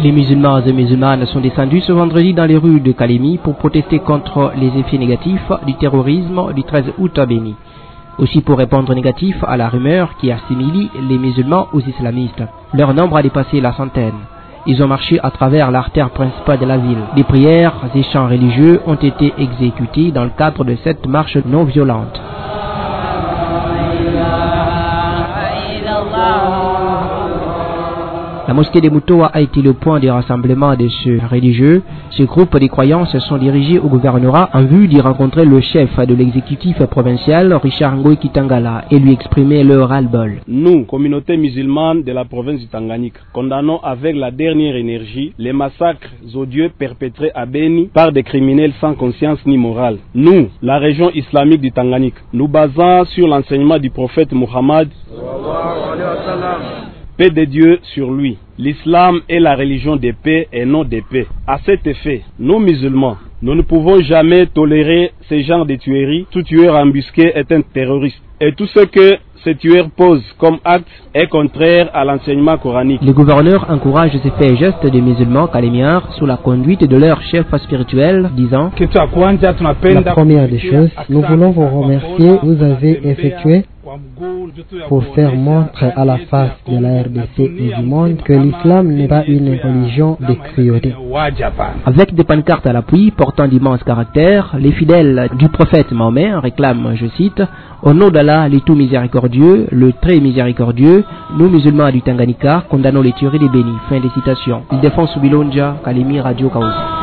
Les musulmans et musulmanes sont descendus ce vendredi dans les rues de Kalemi pour protester contre les effets négatifs du terrorisme du 13 août à Béni. Aussi pour répondre négatif à la rumeur qui assimile les musulmans aux islamistes. Leur nombre a dépassé la centaine. Ils ont marché à travers l'artère principale de la ville. Des prières et chants religieux ont été exécutés dans le cadre de cette marche non violente. La mosquée des Moutoua a été le point de rassemblement de ce religieux. Ce groupe de croyants se sont dirigés au gouvernorat en vue d'y rencontrer le chef de l'exécutif provincial, Richard Ngoï Kitangala, et lui exprimer leur ras-le-bol. Nous, communauté musulmane de la province du Tanganyika, condamnons avec la dernière énergie les massacres odieux perpétrés à Béni par des criminels sans conscience ni morale. Nous, la région islamique du Tanganyika, nous basons sur l'enseignement du prophète Muhammad, paix de Dieu sur lui. L'islam est la religion des paix et non des paix. À cet effet, nous musulmans, nous ne pouvons jamais tolérer ce genre de tueries. Tout tueur embusqué est un terroriste. Et tout ce que ces tueurs posent comme acte est contraire à l'enseignement coranique. Le gouverneur encourage ces faits et gestes des musulmans calémiens sous la conduite de leur chef spirituel, disant: La première des choses, nous voulons vous remercier. Vous avez effectué pour faire montre à la face de la RDC et du monde que l'islam n'est pas une religion de cruauté. Avec des pancartes à l'appui portant d'immenses caractères, les fidèles du prophète Mahomet réclament, je cite, au nom d'Allah, le tout miséricordieux, le très miséricordieux, nous musulmans du Tanganyika condamnons les tueries des bénis. Fin de citation. Il défend Soubilonja, Kalemi, Radio Kaouzi.